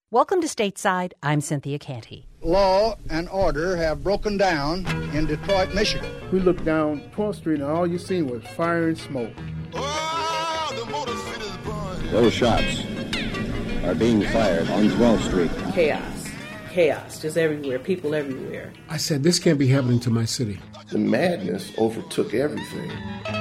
Welcome to Stateside. I'm Cynthia Canty. Law and order have broken down in Detroit, Michigan. We looked down 12th Street and all you seen was fire and smoke. Oh, the Motor City's burning. Those shots are being fired on 12th Street. Chaos, just everywhere, people everywhere. I said, this can't be happening to my city. The madness overtook everything.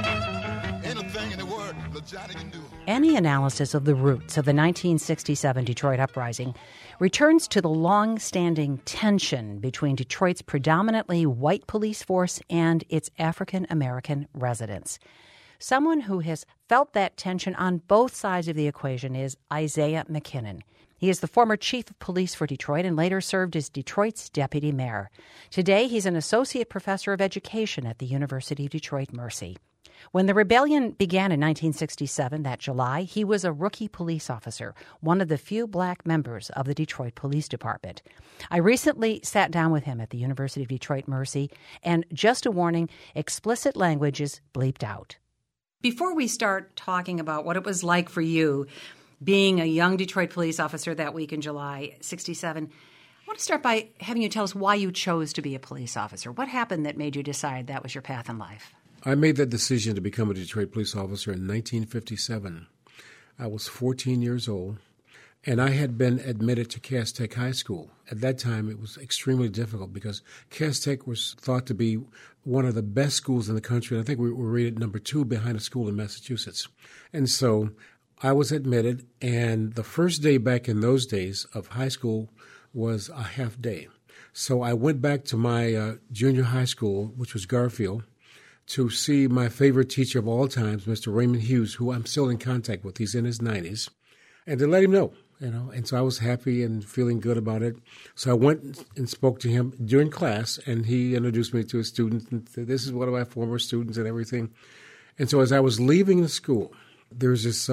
Anything in the world Johnny can do. Any analysis of the roots of the 1967 Detroit uprising returns to the long-standing tension between Detroit's predominantly white police force and its African-American residents. Someone who has felt that tension on both sides of the equation is Isaiah McKinnon. He is the former chief of police for Detroit and later served as Detroit's deputy mayor. Today, he's an associate professor of education at the University of Detroit Mercy. When the rebellion began in 1967, that July, he was a rookie police officer, one of the few black members of the Detroit Police Department. I recently sat down with him at the University of Detroit Mercy, and just a warning, explicit language is bleeped out. Before we start talking about what it was like for you being a young Detroit police officer that week in July 67, I want to start by having you tell us why you chose to be a police officer. What happened that made you decide that was your path in life? I made that decision to become a Detroit police officer in 1957. I was 14 years old, and I had been admitted to Cass Tech High School. At that time, it was extremely difficult because Cass Tech was thought to be one of the best schools in the country. I think we were rated number 2 behind a school in Massachusetts. And so I was admitted, and the first day back in those days of high school was a half day. So I went back to my junior high school, which was Garfield, to see my favorite teacher of all times, Mr. Raymond Hughes, who I'm still in contact with. He's in his 90s. And to let him know, And so I was happy and feeling good about it. So I went and spoke to him during class, and he introduced me to his students. And said, this is one of my former students and everything. And so as I was leaving the school, there was this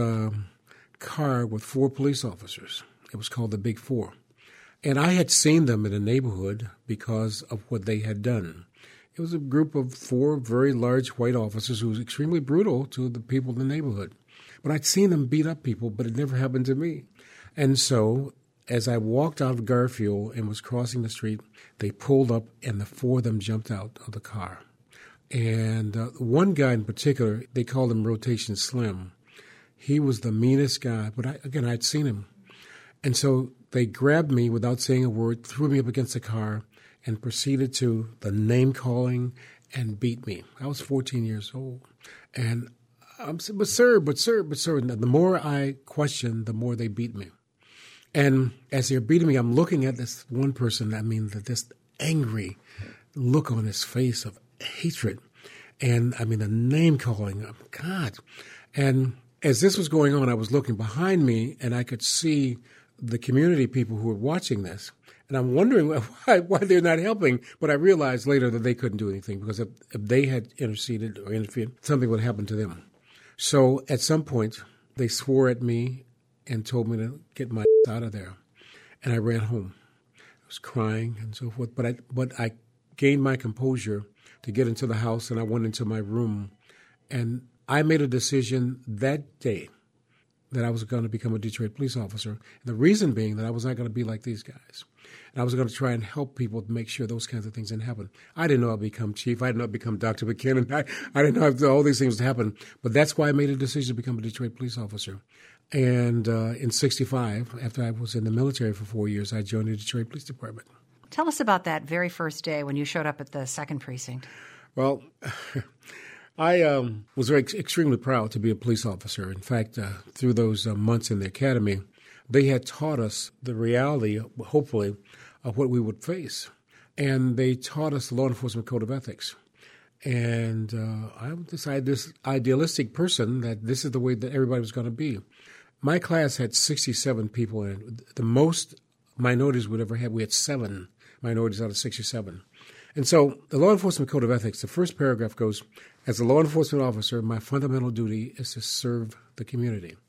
car with 4 police officers. It was called the Big Four. And I had seen them in the neighborhood because of what they had done. It was a group of 4 very large white officers who was extremely brutal to the people in the neighborhood. But I'd seen them beat up people, but it never happened to me. And so as I walked out of Garfield and was crossing the street, they pulled up and the 4 of them jumped out of the car. And one guy in particular, they called him Rotation Slim. He was the meanest guy, but I'd seen him. And so they grabbed me without saying a word, threw me up against the car, and proceeded to the name-calling and beat me. I was 14 years old. And I said, but sir. And the more I questioned, the more they beat me. And as they're beating me, I'm looking at this one person, this angry look on his face of hatred. And, the name-calling, God. And as this was going on, I was looking behind me, and I could see the community people who were watching this. And I'm wondering why they're not helping. But I realized later that they couldn't do anything because if they had interceded or interfered, something would happen to them. So at some point, they swore at me and told me to get my out of there. And I ran home. I was crying and so forth. But I gained my composure to get into the house, and I went into my room. And I made a decision that day that I was going to become a Detroit police officer. And the reason being that I was not going to be like these guys. And I was going to try and help people to make sure those kinds of things didn't happen. I didn't know I'd become chief. I didn't know I'd become Dr. McKinnon. I didn't know all these things would happen. But that's why I made a decision to become a Detroit police officer. And in 65, after I was in the military for 4 years, I joined the Detroit Police Department. Tell us about that very first day when you showed up at the 2nd Precinct. Well, I was extremely proud to be a police officer. In fact, through those months in the academy, they had taught us the reality, hopefully, of what we would face. And they taught us the law enforcement code of ethics. And I decided, this idealistic person, that this is the way that everybody was going to be. My class had 67 people in it. The most minorities we'd ever had. We had 7 minorities out of 67. And so the law enforcement code of ethics, the first paragraph goes, as a law enforcement officer, my fundamental duty is to serve the community.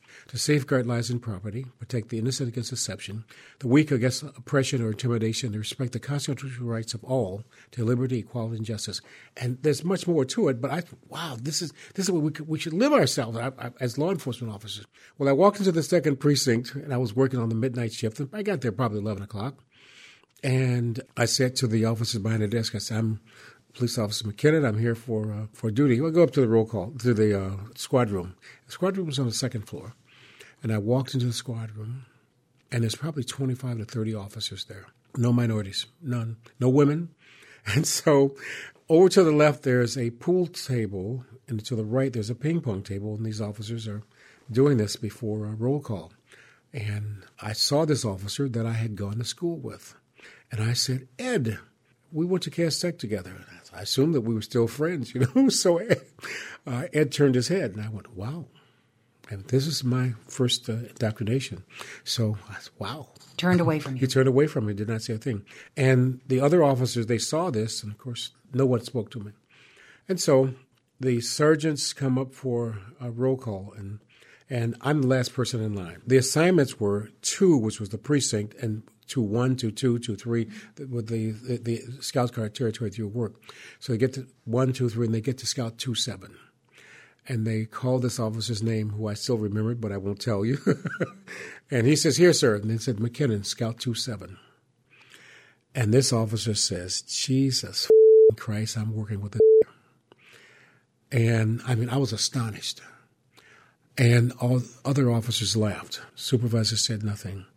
to safeguard lives and property, protect the innocent against deception, the weak against oppression or intimidation, to respect the constitutional rights of all, to liberty, equality, and justice. And there's much more to it, but this is what we should live ourselves as law enforcement officers. Well, I walked into the 2nd precinct, and I was working on the midnight shift. I got there probably 11 o'clock, and I said to the officers behind the desk, I said, I'm Police Officer McKinnon. I'm here for duty. We'll go up to the roll call, to the squad room. The squad room was on the 2nd floor. And I walked into the squad room, and there's probably 25 to 30 officers there. No minorities, none. No women. And so over to the left, there's a pool table, and to the right, there's a ping pong table, and these officers are doing this before a roll call. And I saw this officer that I had gone to school with. And I said, Ed, we went to Cass Tech together. And I assumed that we were still friends, So Ed turned his head, and I went, wow. And this is my first indoctrination. So I said, wow. Turned away from you. He turned away from me, did not say a thing. And the other officers, they saw this, and of course, no one spoke to me. And so the sergeants come up for a roll call, and I'm the last person in line. The assignments were 2, which was the precinct, and 2-1, 2-2, 2-3, with the Scout Guard territory through work. So they get to 1, 2, 3, and they get to Scout 2-7. And they called this officer's name, who I still remembered, but I won't tell you. And he says, here, sir. And they said, McKinnon, Scout 2-7. And this officer says, Jesus Christ, I'm working with a. And, I was astonished. And all other officers laughed. Supervisor said nothing.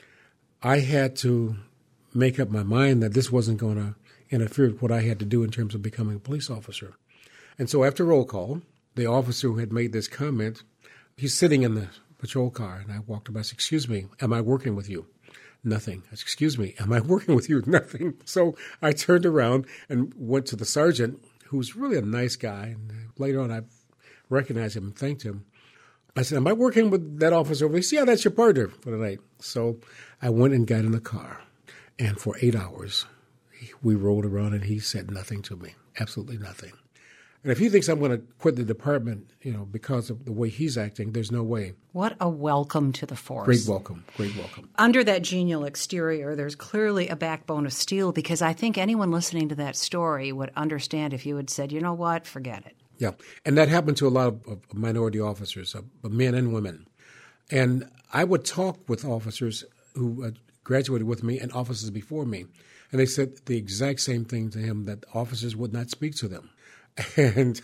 I had to make up my mind that this wasn't going to interfere with what I had to do in terms of becoming a police officer. And so after roll call, the officer who had made this comment, he's sitting in the patrol car, and I walked up. I said, excuse me, am I working with you? Nothing. I said, excuse me, am I working with you? Nothing. So I turned around and went to the sergeant, who was really a nice guy. And later on, I recognized him and thanked him. I said, am I working with that officer over there? He said, yeah, that's your partner for the night. So I went and got in the car, and for 8 hours, we rolled around, and he said nothing to me, absolutely nothing. And if he thinks I'm going to quit the department, because of the way he's acting, there's no way. What a welcome to the force. Great welcome, great welcome. Under that genial exterior, there's clearly a backbone of steel, because I think anyone listening to that story would understand if you had said, you know what, forget it. Yeah, and that happened to a lot of minority officers, men and women. And I would talk with officers who graduated with me and officers before me, and they said the exact same thing to him, that officers would not speak to them. And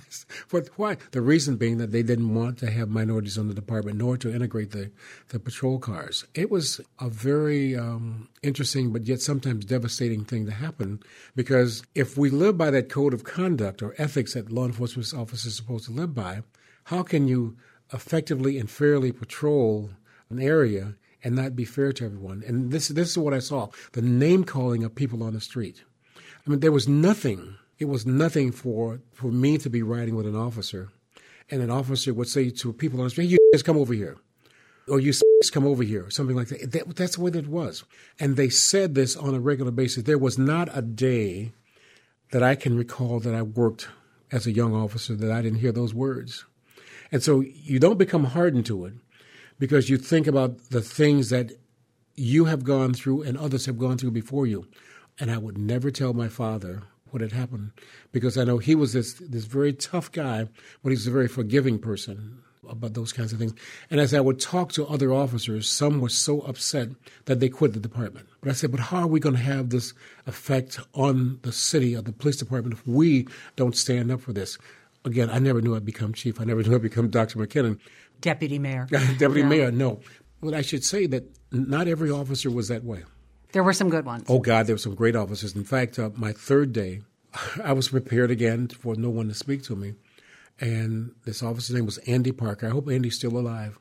but why? The reason being that they didn't want to have minorities on the department, nor to integrate the patrol cars. It was a very interesting, but yet sometimes devastating thing to happen, because if we live by that code of conduct or ethics that law enforcement officers are supposed to live by, how can you effectively and fairly patrol an area and not be fair to everyone? And this is what I saw: the name calling of people on the street. There was nothing. It was nothing for me to be riding with an officer, and an officer would say to people on the street, "You just come over here," or "You just come over here," or something like that. That's the way that it was. And they said this on a regular basis. There was not a day that I can recall that I worked as a young officer that I didn't hear those words. And so you don't become hardened to it, because you think about the things that you have gone through and others have gone through before you. And I would never tell my father what had happened, because I know he was this very tough guy, but he's a very forgiving person about those kinds of things. And as I would talk to other officers, some were so upset that they quit the department. But I said, but how are we going to have this effect on the city or the police department if we don't stand up for this? Again, I never knew I'd become chief. I never knew I'd become Dr. McKinnon. Deputy mayor. Deputy mayor, no. But I should say that not every officer was that way. There were some good ones. Oh, God, there were some great officers. In fact, my third day, I was prepared again for no one to speak to me. And this officer's name was Andy Parker. I hope Andy's still alive.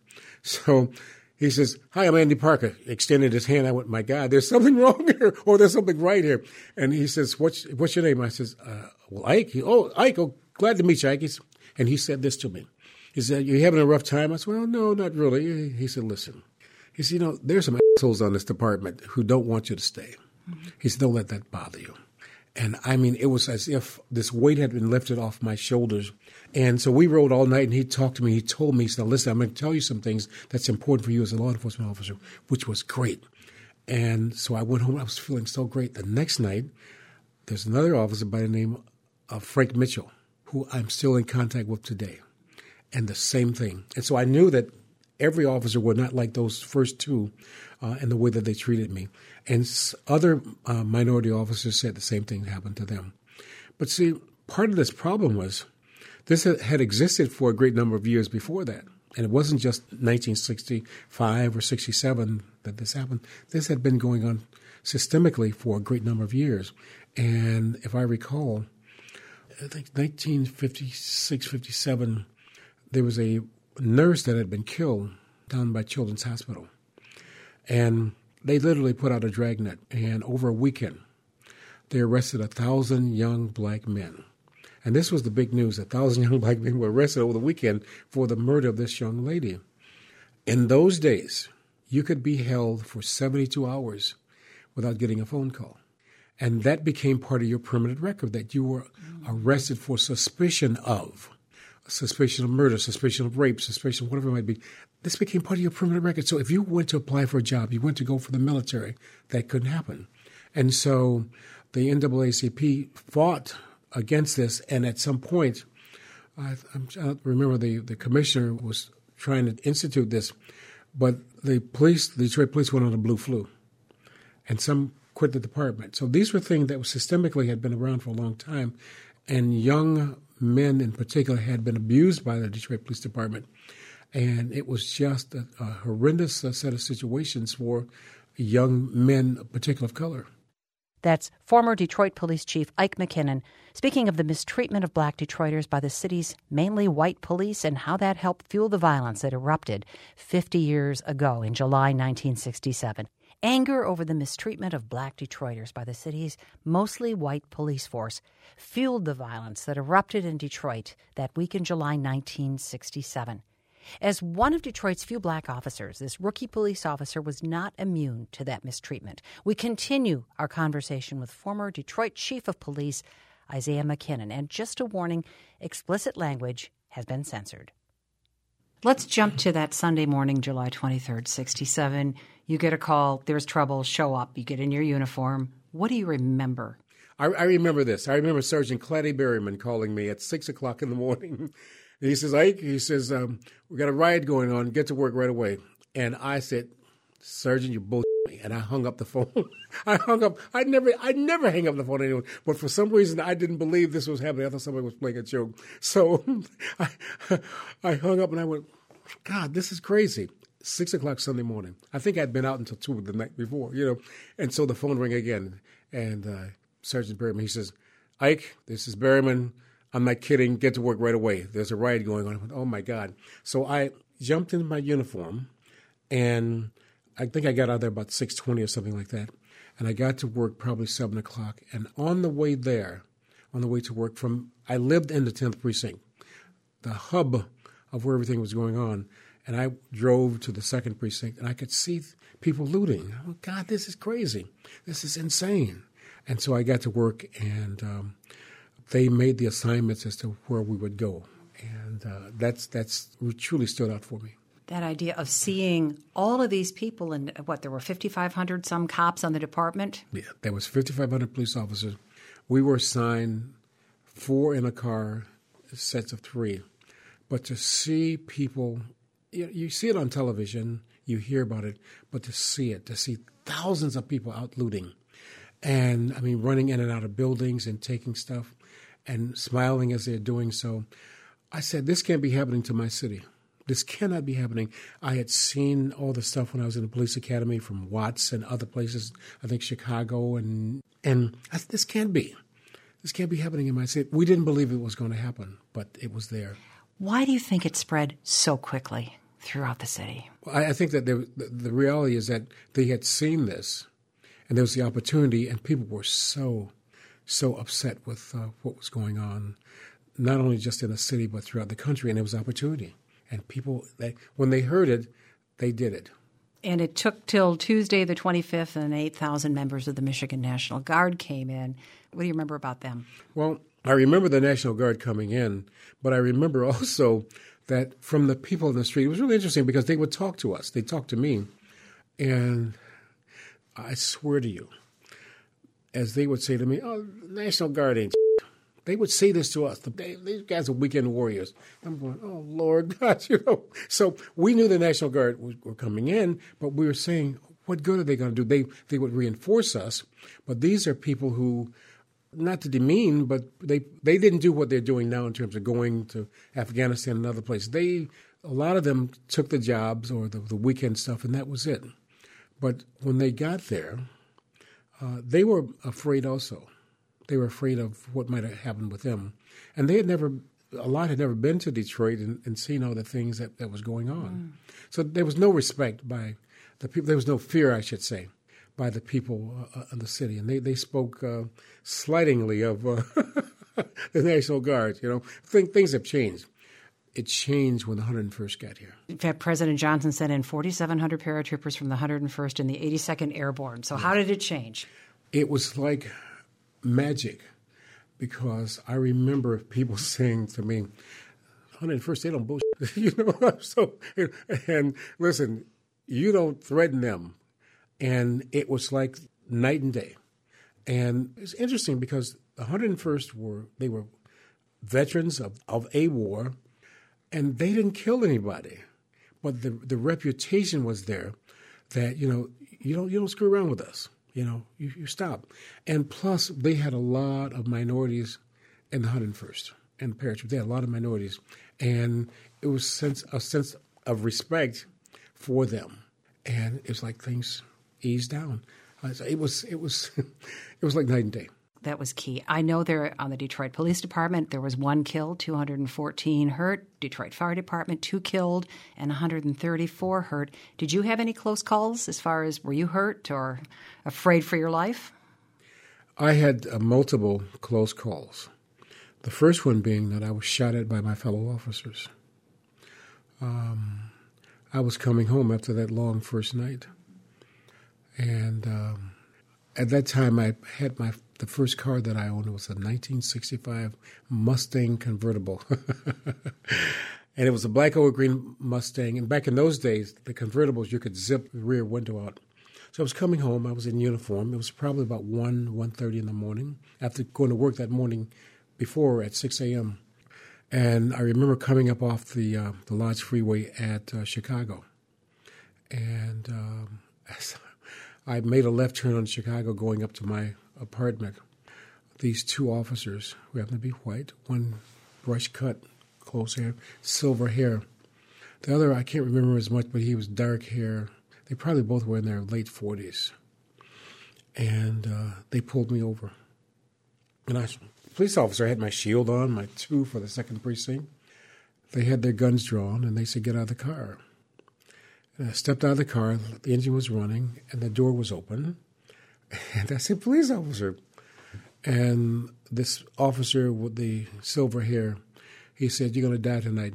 So he says, "Hi, I'm Andy Parker." Extended his hand. I went, "My God, there's something wrong here, or there's something right here." And he says, "What's your name?" I says, "Well, Ike." Ike, glad to meet you, Ike. And he said this to me. He said, "You having a rough time?" I said, "Well, no, not really." He said, "Listen." He said, "There's some assholes on this department who don't want you to stay." He said, "Don't let that bother you." And it was as if this weight had been lifted off my shoulders, And so we rode all night, and he talked to me. He told me, he said, listen, I'm going to tell you some things that's important for you as a law enforcement officer, which was great. And so I went home. I was feeling so great. The next night, there's another officer by the name of Frank Mitchell, who I'm still in contact with today. And the same thing. And so I knew that every officer would not like those first two in the way that they treated me. And other minority officers said the same thing happened to them. But see, part of this problem was this had existed for a great number of years before that. And it wasn't just 1965 or 67 that this happened. This had been going on systemically for a great number of years. And if I recall, I think 1956, 57, there was a nurse that had been killed down by Children's Hospital. And they literally put out a dragnet. And over a weekend, they arrested 1,000 young black men. And this was the big news. 1,000 young black men were arrested over the weekend for the murder of this young lady. In those days, you could be held for 72 hours without getting a phone call. And that became part of your permanent record, that you were arrested for suspicion of murder, suspicion of rape, suspicion of whatever it might be. This became part of your permanent record. So if you went to apply for a job, you went to go for the military, that couldn't happen. And so the NAACP fought against this, and at some point, I remember the commissioner was trying to institute this, but the Detroit police went on a blue flu, and some quit the department. So these were things that systemically had been around for a long time, and young men in particular had been abused by the Detroit Police Department, and it was just a horrendous set of situations for young men, particularly of color. That's former Detroit Police Chief Ike McKinnon speaking of the mistreatment of black Detroiters by the city's mainly white police and how that helped fuel the violence that erupted 50 years ago in July 1967. Anger over the mistreatment of black Detroiters by the city's mostly white police force fueled the violence that erupted in Detroit that week in July 1967. As one of Detroit's few black officers, this rookie police officer was not immune to that mistreatment. We continue our conversation with former Detroit Chief of Police Isaiah McKinnon. And just a warning, explicit language has been censored. Let's jump to that Sunday morning, July 23rd, 67. You get a call, there's trouble, show up, you get in your uniform. What do you remember? I remember this. I remember Sergeant Claddy Berryman calling me at 6 o'clock in the morning. He says, Ike, we got a riot going on. Get to work right away. And I said, Sergeant, you bullshit me. And I hung up the phone. I hung up. I never hang up the phone anyway. But for some reason, I didn't believe this was happening. I thought somebody was playing a joke. So I hung up and I went, God, this is crazy. 6 o'clock Sunday morning. I think I'd been out until 2 the night before, And so the phone rang again. And Sergeant Berryman, he says, Ike, this is Berryman. I'm not kidding. Get to work right away. There's a riot going on. I went, oh, my God. So I jumped into my uniform, and I think I got out there about 6:20 or something like that. And I got to work probably 7 o'clock. And on the way to work I lived in the 10th Precinct, the hub of where everything was going on. And I drove to the 2nd Precinct, and I could see people looting. Oh, God, this is crazy. This is insane. And so I got to work, and they made the assignments as to where we would go. And that's truly stood out for me. That idea of seeing all of these people and there were 5,500 some cops on the department? Yeah, there was 5,500 police officers. We were assigned 4 in a car, sets of 3. But to see people, you see it on television, you hear about it, but to see thousands of people out looting and, running in and out of buildings and taking stuff and smiling as they're doing so. I said, this can't be happening to my city. This cannot be happening. I had seen all the stuff when I was in the police academy from Watts and other places, I think Chicago, and this can't be. This can't be happening in my city. We didn't believe it was going to happen, but it was there. Why do you think it spread so quickly throughout the city? I think that the reality is that they had seen this, and there was the opportunity, and people were so upset with what was going on, not only just in the city, but throughout the country, and it was opportunity. And people, when they heard it, they did it. And it took till Tuesday the 25th, and 8,000 members of the Michigan National Guard came in. What do you remember about them? Well, I remember the National Guard coming in, but I remember also that from the people in the street, it was really interesting because they would talk to us. They'd talk to me. And I swear to you, as they would say to me, oh, National Guard ain't shit. They would say this to us. These guys are weekend warriors. I'm going, oh, Lord God, So we knew the National Guard were coming in, but we were saying, what good are they going to do? They would reinforce us. But these are people who, not to demean, but they didn't do what they're doing now in terms of going to Afghanistan and other places. A lot of them took the jobs or the weekend stuff, and that was it. But when they got there, they were afraid also. They were afraid of what might have happened with them. And a lot had never been to Detroit and seen all the things that was going on. So there was no respect by the people. There was no fear, I should say, by the people of the city. And they spoke slightingly of the National Guard. Things have changed. It changed when the 101st got here. In fact, President Johnson sent in 4,700 paratroopers from the 101st and the 82nd Airborne. So how did it change? It was like magic, because I remember people saying to me, 101st, they don't bullshit. So, and listen, you don't threaten them. And it was like night and day. And it's interesting because the 101st were veterans of a war, and they didn't kill anybody. But the reputation was there that, you don't screw around with us. You stop. And plus, they had a lot of minorities in the 101st and the paratroopers. They had a lot of minorities. And it was a sense of respect for them. And it's like things eased down. It was like night and day. That was key. I know there on the Detroit Police Department, there was 1 killed, 214 hurt. Detroit Fire Department, 2 killed, and 134 hurt. Did you have any close calls as far as were you hurt or afraid for your life? I had multiple close calls. The first one being that I was shot at by my fellow officers. I was coming home after that long first night. And at that time, I had the first car that I owned was a 1965 Mustang convertible. And it was a black or green Mustang. And back in those days, the convertibles, you could zip the rear window out. So I was coming home. I was in uniform. It was probably about 1:30 in the morning after going to work that morning before at 6 a.m. And I remember coming up off the Lodge Freeway at Chicago. And I made a left turn on Chicago going up to my apartment. These 2 officers who happened to be white, one brush cut, close hair, silver hair. The other, I can't remember as much, but he was dark hair. They probably both were in their late 40s. And they pulled me over. And the police officer had my shield on, my 2 for the 2nd precinct. They had their guns drawn, and they said, get out of the car. And I stepped out of the car, the engine was running, and the door was open. And I said, police officer. And this officer with the silver hair, he said, you're going to die tonight.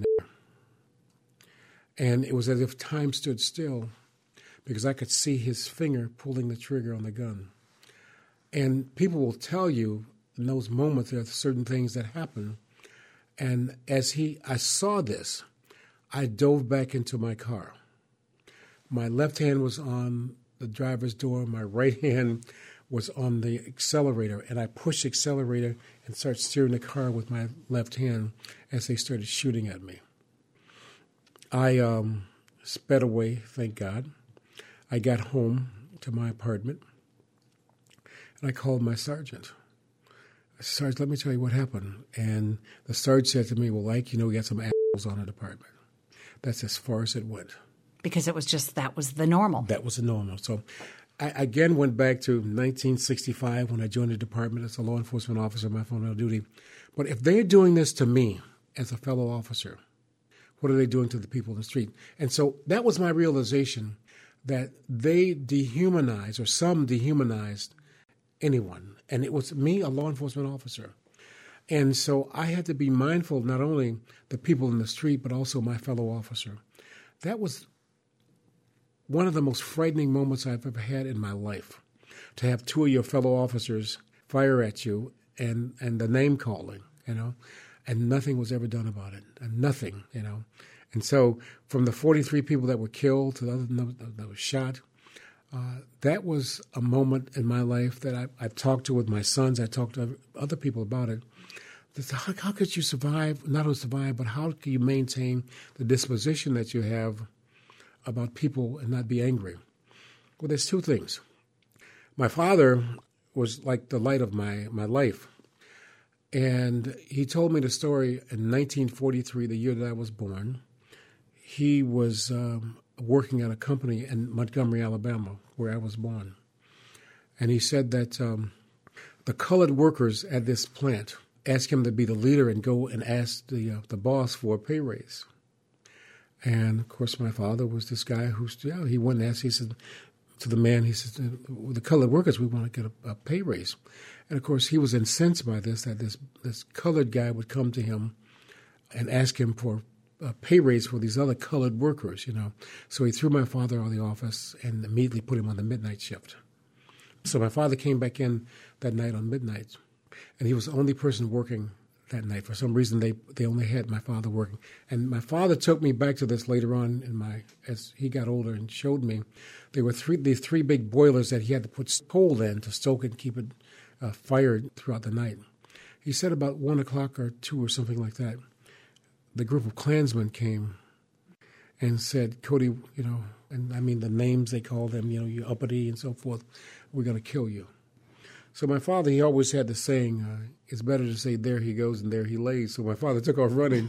And it was as if time stood still because I could see his finger pulling the trigger on the gun. And people will tell you in those moments there are certain things that happen. And as I saw this, I dove back into my car. My left hand was on the driver's door. My right hand was on the accelerator, and I pushed the accelerator and started steering the car with my left hand as they started shooting at me. I sped away, thank God. I got home to my apartment, and I called my sergeant. I said, Sarge, let me tell you what happened. And the sergeant said to me, well, we got some assholes on the department. That's as far as it went. Because that was the normal. That was the normal. So I again went back to 1965 when I joined the department as a law enforcement officer, my phone on duty. But if they're doing this to me as a fellow officer, what are they doing to the people in the street? And so that was my realization that they dehumanized, or some dehumanized, anyone. And it was me, a law enforcement officer. And so I had to be mindful of not only the people in the street, but also my fellow officer. That was one of the most frightening moments I've ever had in my life, to have 2 of your fellow officers fire at you and the name calling, and nothing was ever done about it, and nothing. And so from the 43 people that were killed to the other that were shot, that was a moment in my life that I talked to with my sons. I talked to other people about it. How could you survive, not only survive, but how can you maintain the disposition that you have about people and not be angry? Well, there's two things. My father was like the light of my life. And he told me the story in 1943, the year that I was born. He was working at a company in Montgomery, Alabama, where I was born. And he said that the colored workers at this plant asked him to be the leader and go and ask the boss for a pay raise. And, of course, my father was this guy he went and asked, he said, to the man, he said, the colored workers, we want to get a pay raise. And, of course, he was incensed by this, that this colored guy would come to him and ask him for a pay raise for these other colored workers, So he threw my father out of the office and immediately put him on the midnight shift. So my father came back in that night on midnight, and he was the only person working that night. For some reason, they only had my father working. And my father took me back to this later on as he got older and showed me. There were these three big boilers that he had to put coal in to stoke it and keep it fired throughout the night. He said about 1 o'clock or 2 or something like that, the group of Klansmen came and said, Cody, and I mean the names they called them, you uppity and so forth, we're going to kill you. So my father, he always had the saying, it's better to say there he goes and there he lays. So my father took off running.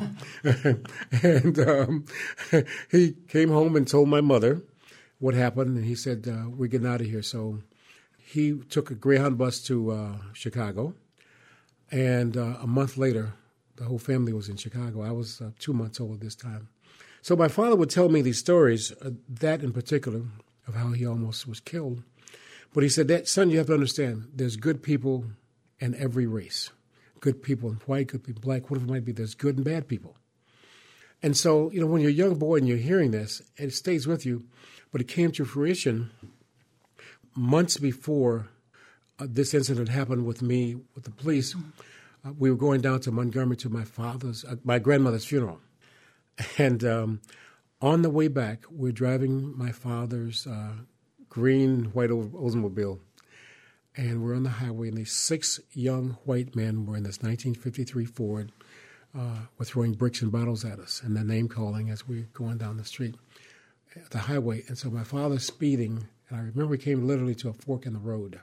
And he came home and told my mother what happened. And he said, we're getting out of here. So he took a Greyhound bus to Chicago. And a month later, the whole family was in Chicago. I was 2 months old at this time. So my father would tell me these stories, that in particular, of how he almost was killed. But he said, son, you have to understand, there's good people in every race. Good people in white, good people in black, whatever it might be. There's good and bad people. And so, when you're a young boy and you're hearing this, it stays with you. But it came to fruition months before this incident happened with me, with the police. We were going down to Montgomery to my grandmother's funeral. And on the way back, we're driving my father's green white Oldsmobile, and we're on the highway, and these 6 young white men were in this 1953 Ford, were throwing bricks and bottles at us, and the name calling as we were going down the street, the highway. And so my father's speeding, and I remember we came literally to a fork in the road,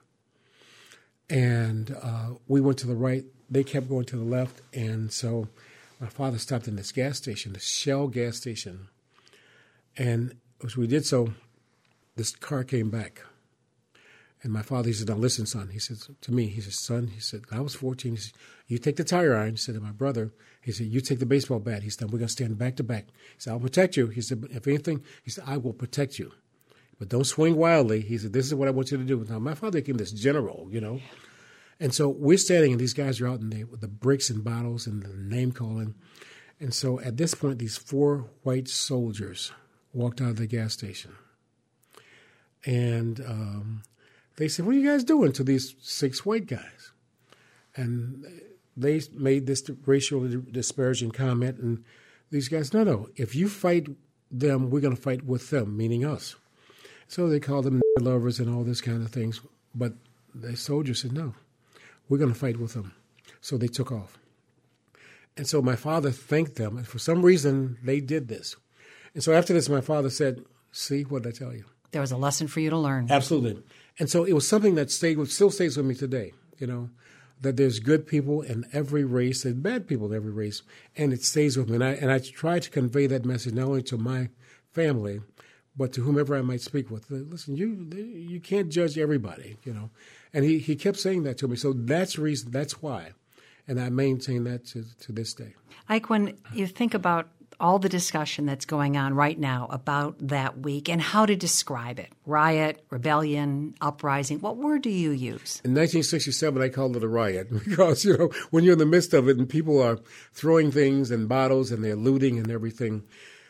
and we went to the right. They kept going to the left, and so my father stopped in this gas station, the Shell gas station, and as we did so, this car came back. And my father, he said, now listen, son. He said to me, he said, son, he said, I was 14. He said, you take the tire iron. He said to my brother, he said, you take the baseball bat. He said, we're going to stand back to back. He said, I'll protect you. He said, but if anything, he said, I will protect you. But don't swing wildly. He said, this is what I want you to do. Now, my father became this general, And so we're standing, and these guys are out with the bricks and bottles and the name calling. And so at this point, these 4 white soldiers walked out of the gas station. And they said, what are you guys doing to these 6 white guys? And they made this racially disparaging comment. And these guys, no, if you fight them, we're going to fight with them, meaning us. So they called them lovers and all this kind of things. But the soldiers said, no, we're going to fight with them. So they took off. And so my father thanked them. And for some reason, they did this. And so after this, my father said, see, what did I tell you? There was a lesson for you to learn. Absolutely. And so it was something that still stays with me today, that there's good people in every race and bad people in every race, and it stays with me. And I try to convey that message not only to my family, but to whomever I might speak with. Listen, you can't judge everybody, And he kept saying that to me. So that's the reason, that's why. And I maintain that to this day. Ike, when you think about all the discussion that's going on right now about that week and how to describe it, riot, rebellion, uprising, what word do you use? In 1967, I called it a riot because, when you're in the midst of it and people are throwing things and bottles and they're looting and everything,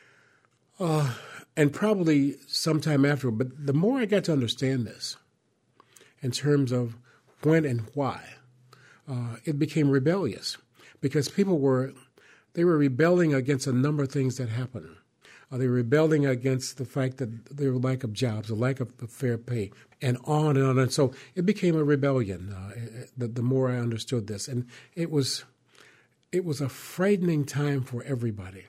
and probably sometime after, but the more I got to understand this in terms of when and why, it became rebellious because people were rebelling against a number of things that happened. They were rebelling against the fact that there was lack of jobs, a lack of fair pay, and on and on. And so it became a rebellion. The more I understood this, and it was a frightening time for everybody.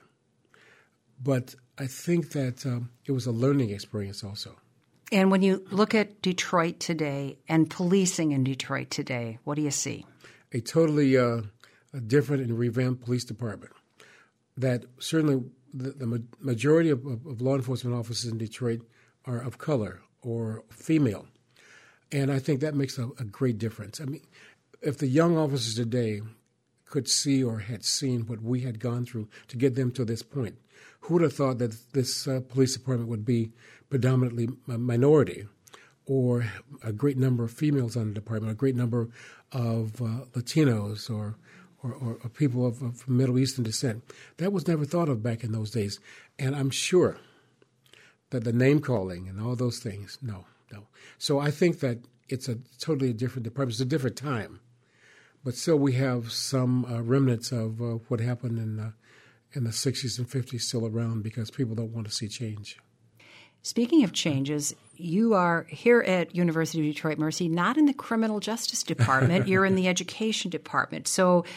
But I think that it was a learning experience also. And when you look at Detroit today and policing in Detroit today, what do you see? A totally different and revamped police department. That certainly the majority of law enforcement officers in Detroit are of color or female. And I think that makes a great difference. I mean, if the young officers today could see or had seen what we had gone through to get them to this point, who would have thought that this police department would be predominantly a minority or a great number of females on the department, a great number of Latinos or people of Middle Eastern descent. That was never thought of back in those days. And I'm sure that the name-calling and all those things, no. So I think that it's a totally different department. It's a different time. But still we have some remnants of what happened in the 60s and 50s still around because people don't want to see change. Speaking of changes, you are here at University of Detroit Mercy, not in the criminal justice department. You're in the education department. So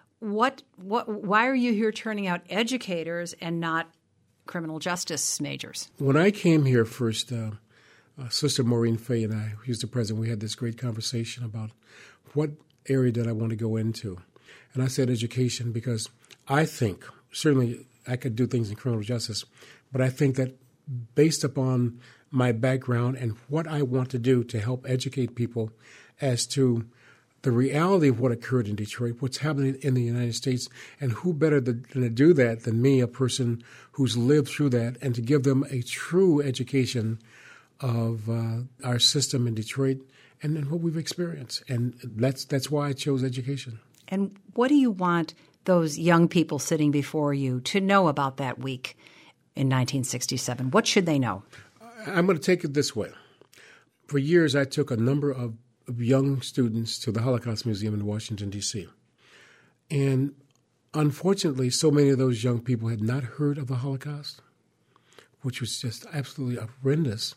why are you here turning out educators and not criminal justice majors? When I came here first, Sister Maureen Fay and I, who's the president, we had this great conversation about what area did I want to go into. And I said education because I think, certainly I could do things in criminal justice, but I think that based upon my background and what I want to do to help educate people as to the reality of what occurred in Detroit, what's happening in the United States, and who better to do that than me, a person who's lived through that, and to give them a true education of our system in Detroit and what we've experienced. And that's why I chose education. And what do you want those young people sitting before you to know about that week in 1967? What should they know? I'm going to take it this way. For years, I took a number of young students to the Holocaust Museum in Washington, D.C. And unfortunately, so many of those young people had not heard of the Holocaust, which was just absolutely horrendous.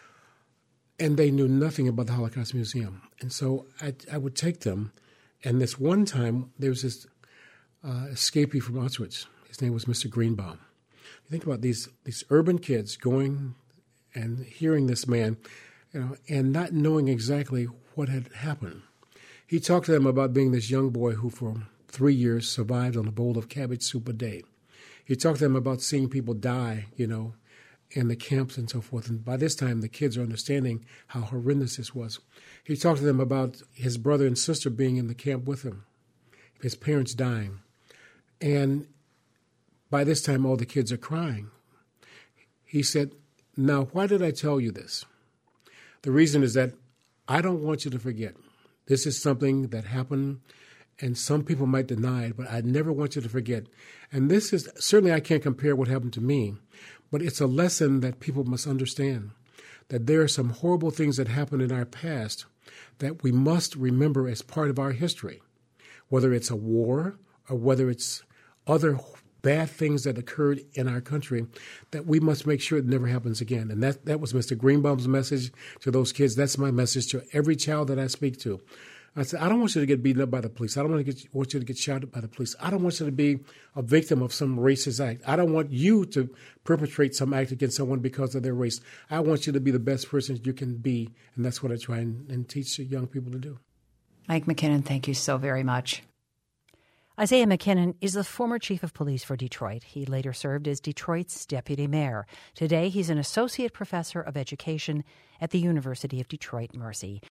And they knew nothing about the Holocaust Museum. And so I would take them. And this one time, there was this escapee from Auschwitz. His name was Mr. Greenbaum. You think about these urban kids going and hearing this man, and not knowing exactly what had happened. He talked to them about being this young boy who for 3 years survived on a bowl of cabbage soup a day. He talked to them about seeing people die, in the camps and so forth. And by this time, the kids are understanding how horrendous this was. He talked to them about his brother and sister being in the camp with him, his parents dying. And by this time, all the kids are crying. He said, "Now, why did I tell you this? The reason is that I don't want you to forget. This is something that happened, and some people might deny it, but I never want you to forget. And this is, certainly I can't compare what happened to me, but it's a lesson that people must understand, that there are some horrible things that happened in our past that we must remember as part of our history, whether it's a war or whether it's other bad things that occurred in our country, that we must make sure it never happens again." And that was Mr. Greenbaum's message to those kids. That's my message to every child that I speak to. I said, I don't want you to get beaten up by the police. I don't want you to get shot at by the police. I don't want you to be a victim of some racist act. I don't want you to perpetrate some act against someone because of their race. I want you to be the best person you can be, and that's what I try and teach young people to do. Mike McKinnon, thank you so very much. Isaiah McKinnon is the former chief of police for Detroit. He later served as Detroit's deputy mayor. Today, he's an associate professor of education at the University of Detroit Mercy.